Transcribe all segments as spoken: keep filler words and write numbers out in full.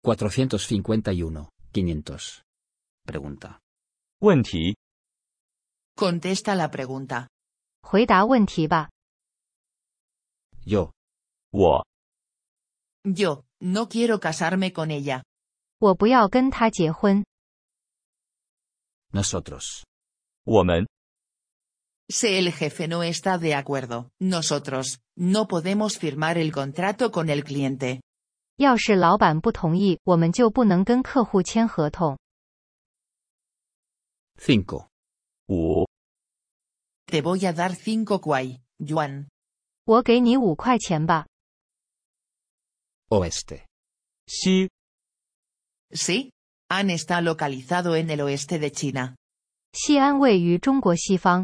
cuatrocientos cincuenta y uno, quinientos. Pregunta. 问题， Contesta la pregunta. 回答问题吧。 Yo. 我 Yo, no quiero casarme con ella. 我不要跟他结婚。 Nosotros. 我们 Si el jefe no está de acuerdo, nosotros, no podemos firmar el contrato con el cliente. 要是老板不同意，我们就不能跟客户签合同。 Cinco. 五 Te voy a dar cinco kuai, yuan. 我给你五块钱吧。 Oeste. 西 Sí. Han está localizado en el oeste de China. 西安位于中国西方。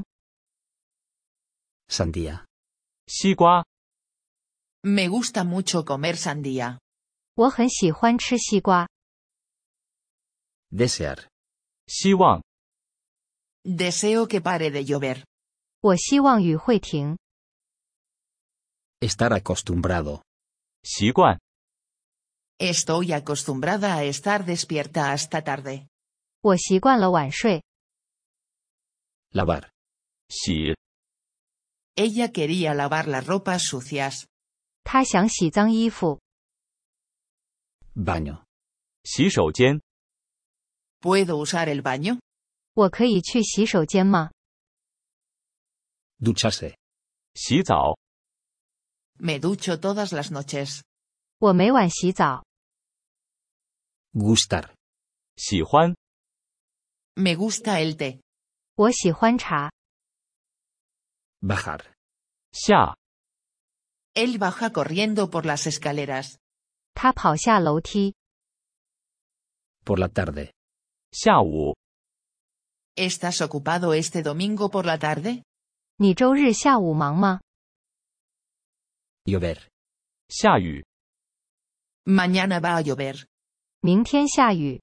Sandía. 西瓜 Me gusta mucho comer sandía. 我很喜欢吃西瓜。 Desear. 希望 Deseo que pare de llover. 我希望雨会停。 Estar acostumbrado. 习惯 Estoy acostumbrada a estar despierta hasta tarde. 我习惯了晚睡。 Lavar. 洗 Ella quería lavar las ropas sucias. 他想洗脏衣服。 Baño. 洗手间 ¿Puedo usar el baño? 我可以去洗手间吗？ Ducharse. 洗澡 Me ducho todas las noches. 我每晚洗澡。 Gustar. 喜欢 Me gusta el té. 我喜欢茶。 Bajar. 下 Él baja corriendo por las escaleras. 他跑下楼梯。 Por la tarde. 下午 ¿Estás ocupado este domingo por la tarde? 你周日下午忙吗？ Llover. 下雨 Mañana va a llover. 明天下雨。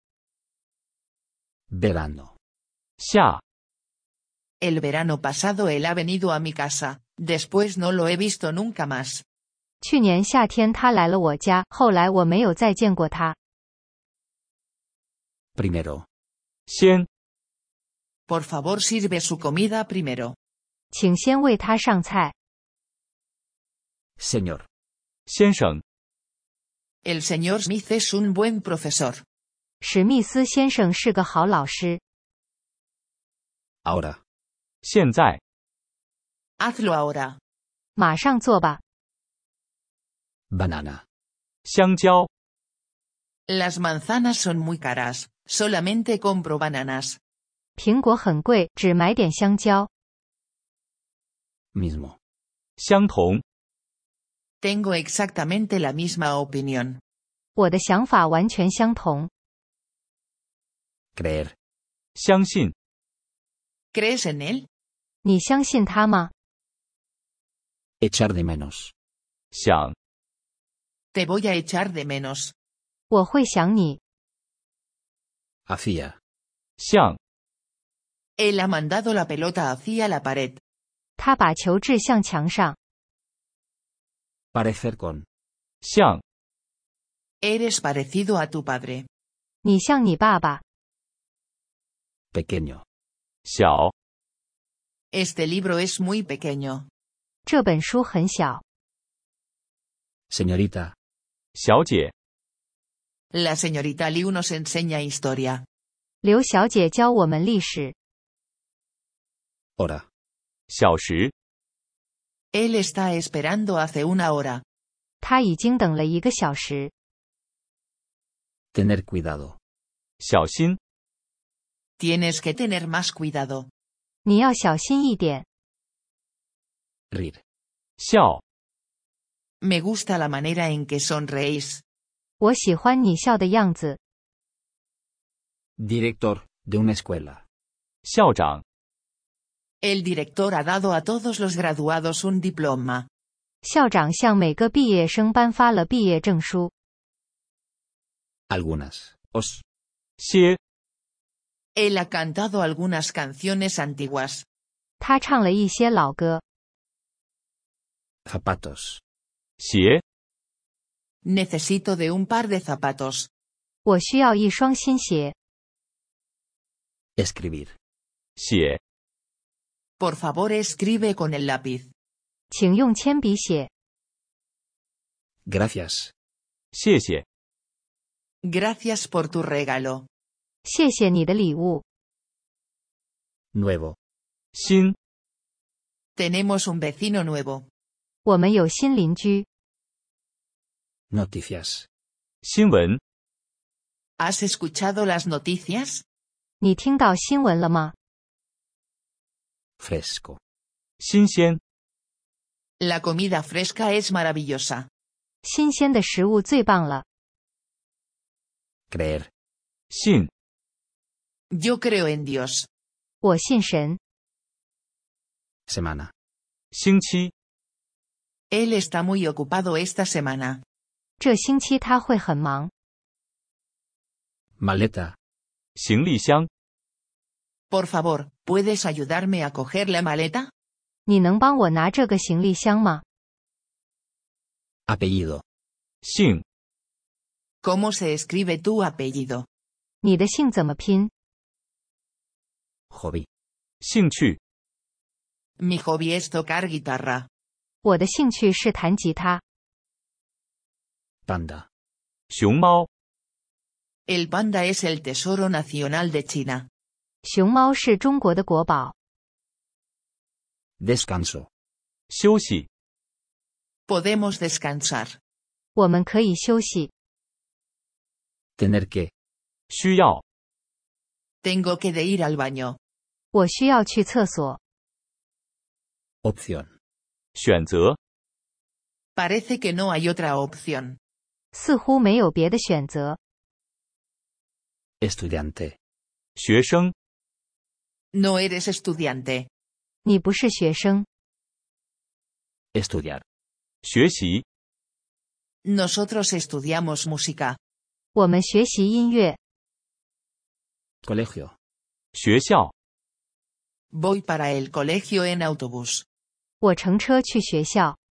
Verano. 下 El verano pasado él ha venido a mi casa, después no lo he visto nunca más. 去年夏天他来了我家，后来我没有再见过他。 Primero. 先 Por favor sirve su comida primero. 请先为他上菜。 Señor. 先生 El señor Smith es un buen profesor. 史密斯先生是个好老师。 Ahora. 现在 Hazlo ahora. 马上做吧。 Banana. 香蕉 Las manzanas son muy caras, solamente compro bananas. 苹果很贵，只买点香蕉。 Mismo. 相同 Tengo exactamente la misma opinión. 我的想法完全相同。 Creer. 相信 ¿Crees en él? 你相信他吗？ Echar de menos. 想 Te voy a echar de menos. 我会想你。 Hacía. 像 Él ha mandado la pelota hacia la pared. 他把球掷向墙上。 Parecer con. 像 Eres parecido a tu padre. 你像你爸爸。 Pequeño. 小 Este libro es muy pequeño. 这本书很小。 Señorita. 小姐 La señorita Liu nos enseña historia. 刘小姐教我们历史。 Hora. 小时 Él está esperando hace una hora. 他已经等了一个小时。 Tener cuidado. 小心 Tienes que tener más cuidado. 你要小心一点。 Rir. 笑 Me gusta la manera en que sonreís. 我喜欢你笑的样子。 Director de una escuela. 校长 El director ha dado a todos los graduados un diploma. 校长向每个毕业生颁发了毕业证书。 Algunas. Os. 些 Él ha cantado algunas canciones antiguas. 他唱了一些老歌。 Zapatos. 鞋 Necesito de un par de zapatos. 我需要一双新鞋。 Escribir. 写， Por favor, escribe con el lápiz. 请用铅笔写。 Gracias. 谢谢， Gracias por tu regalo. 谢谢你的礼物。 Nuevo. 新， Tenemos un vecino nuevo. 我们有新邻居。 Noticias. 新闻， ¿Has escuchado las noticias? 你听到新闻了吗？ Fresco. 新鲜， La comida fresca es maravillosa. 新鲜的食物最棒了。 Creer. 信， Yo creo en Dios. 我信神。 Semana. 星期， Él está muy ocupado esta semana. 这星期他会很忙。 Maleta. 行李箱， Por favor, ¿puedes ayudarme a coger la maleta? 你能帮我拿这个行李箱吗？ Apellido. 姓， ¿Cómo se escribe tu apellido? 你的姓怎么拼？ Hobby. 兴趣， Mi hobby es tocar guitarra. 我的兴趣是弹吉他。 Panda. 熊猫， El panda es el tesoro nacional de China. 熊猫是中国的国宝。 Descanso. 休息， Podemos descansar. 我们可以休息。 Tener que. 需要， Tengo que de ir al baño. 我需要去厕所。 Opción. 选择， Parece que no hay otra opción. 似乎没有别的选择。 Estudiante. 学生， No eres estudiante. 你不是学生。 Estudiar. 学习， Nosotros estudiamos música. 我们学习音乐。 Colegio. 学校， Voy para el colegio en autobús. 我乘车去学校。